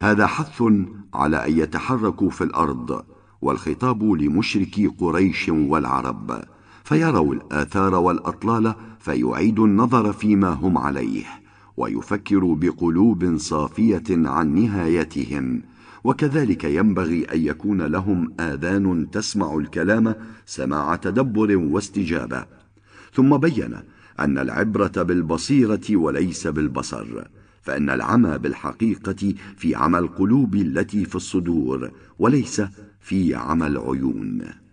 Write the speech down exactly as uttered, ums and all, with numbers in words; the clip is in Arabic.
هذا حث على أن يتحركوا في الأرض، والخطاب لمشركي قريش والعرب، فيروا الآثار والأطلال فيعيدوا النظر فيما هم عليه، ويفكروا بقلوب صافية عن نهايتهم. وكذلك ينبغي أن يكون لهم آذان تسمع الكلام سماع تدبر واستجابة. ثم بين أن العبرة بالبصيرة وليس بالبصر، فإن العمى بالحقيقة في عمى القلوب التي في الصدور وليس في عمى العيون.